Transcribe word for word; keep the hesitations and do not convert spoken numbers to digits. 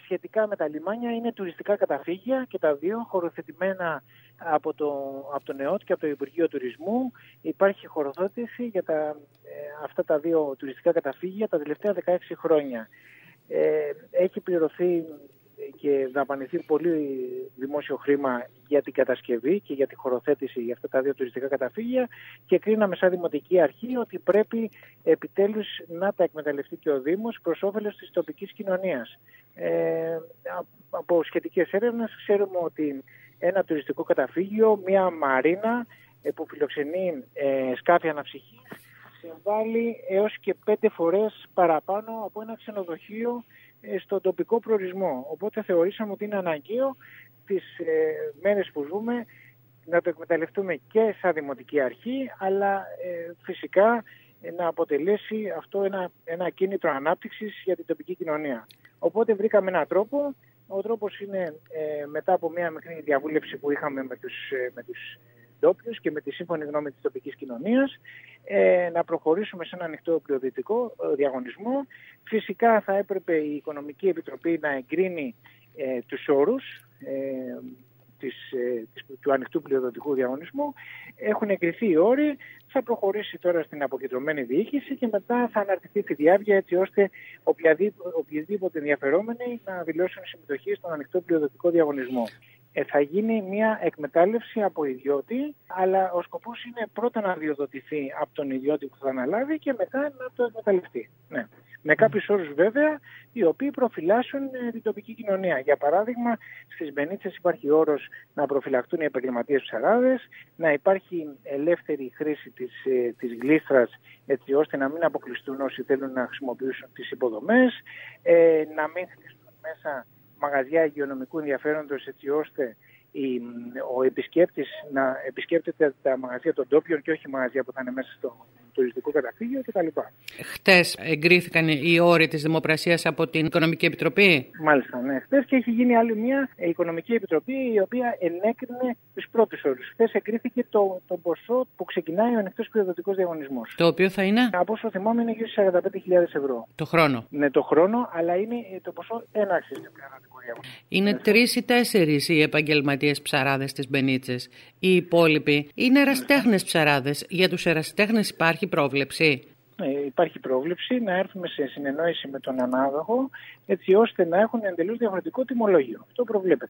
σχετικά με τα λιμάνια είναι τουριστικά καταφύγια και τα δύο χωροθετημένα από το, από το ΝΕΟΤ και από το Υπουργείο Τουρισμού. Υπάρχει χοροδότηση για τα, ε, αυτά τα δύο τουριστικά καταφύγια τα τελευταία δεκαέξι χρόνια. Ε, έχει πληρωθεί και δαπανηθεί πολύ δημόσιο χρήμα για την κατασκευή και για τη χωροθέτηση για αυτά τα δύο τουριστικά καταφύγια και κρίναμε σαν Δημοτική Αρχή ότι πρέπει επιτέλους να τα εκμεταλλευτεί και ο Δήμος προς όφελος της τοπικής κοινωνίας. Ε, από σχετικές έρευνες ξέρουμε ότι ένα τουριστικό καταφύγιο, μια μαρίνα που φιλοξενεί ε, σκάφη αναψυχής, συμβάλλει έως και πέντε φορές παραπάνω από ένα ξενοδοχείο στον τοπικό προορισμό. Οπότε θεωρήσαμε ότι είναι αναγκαίο τις ε, μέρες που ζούμε να το εκμεταλλευτούμε και σαν Δημοτική Αρχή, αλλά ε, φυσικά ε, να αποτελέσει αυτό ένα, ένα κίνητρο ανάπτυξης για την τοπική κοινωνία. Οπότε βρήκαμε έναν τρόπο. Ο τρόπος είναι ε, μετά από μια μικρή διαβούλευση που είχαμε με τους, ε, με τους ντόπιους και με τη σύμφωνη γνώμη της τοπικής κοινωνίας, ε, να προχωρήσουμε σε ένα ανοιχτό πλειοδυτικό ε, διαγωνισμό. Φυσικά θα έπρεπε η Οικονομική Επιτροπή να εγκρίνει ε, τους όρους ε, της, ε, της, του ανοιχτού πλειοδυτικού διαγωνισμού. Έχουν εγκριθεί οι όροι, θα προχωρήσει τώρα στην αποκεντρωμένη διοίκηση και μετά θα αναρτηθεί τη διάρκεια έτσι ώστε οποιαδήποτε ενδιαφερόμενοι να δηλώσουν συμμετοχή στον ανοιχτό πλειοδυτικό διαγωνισμό. Ε, θα γίνει μια εκμετάλλευση από ιδιώτη, αλλά ο σκοπός είναι πρώτα να διοδοτηθεί από τον ιδιώτη που θα αναλάβει και μετά να το εκμεταλλευτεί. Ναι. Με κάποιους όρους βέβαια, οι οποίοι προφυλάσσουν ε, την τοπική κοινωνία. Για παράδειγμα, στις Μπενίτσες υπάρχει όρος να προφυλακτούν οι επαγγελματίες ψαράδες, να υπάρχει ελεύθερη χρήση της, ε, της γλίστρας, έτσι ώστε να μην αποκλειστούν όσοι θέλουν να χρησιμοποιήσουν τις υποδομές, ε, να μην χρησιμοποιήσουν μέσα μαγαζιά υγειονομικού ενδιαφέροντος έτσι ώστε η, ο επισκέπτης να επισκέπτεται τα μαγαζιά των ντόπιων και όχι μαγαζιά που θα είναι μέσα στο τουριστικό καταφύγιο κτλ. Χτες εγκρίθηκαν οι όροι της Δημοπρασίας από την Οικονομική Επιτροπή. Μάλιστα, ναι. Χτες και έχει γίνει άλλη μια Οικονομική Επιτροπή η οποία ενέκρινε τους πρώτους όρους. Χτες εγκρίθηκε το, το ποσό που ξεκινάει ο ανοιχτός πλειοδοτικός διαγωνισμός. Το οποίο θα είναι? Από όσο θυμάμαι είναι γύρω στις σαράντα πέντε χιλιάδες ευρώ. Το χρόνο. Ναι, το χρόνο, αλλά είναι το ποσό έναρξης του πλειοδοτικού διαγωνισμού. Είναι τρεις ή τέσσερις οι επαγγελματίες ψαράδες της Μπενίτσες. Οι υπόλοιποι είναι ερασιτέχνες ψαράδες. Για τους ερασιτέχνες υπάρχει πρόβλεψη? Ε, υπάρχει πρόβλεψη να έρθουμε σε συνεννόηση με τον ανάδοχο έτσι ώστε να έχουν εντελώς διαφορετικό τιμολόγιο. Αυτό προβλέπεται.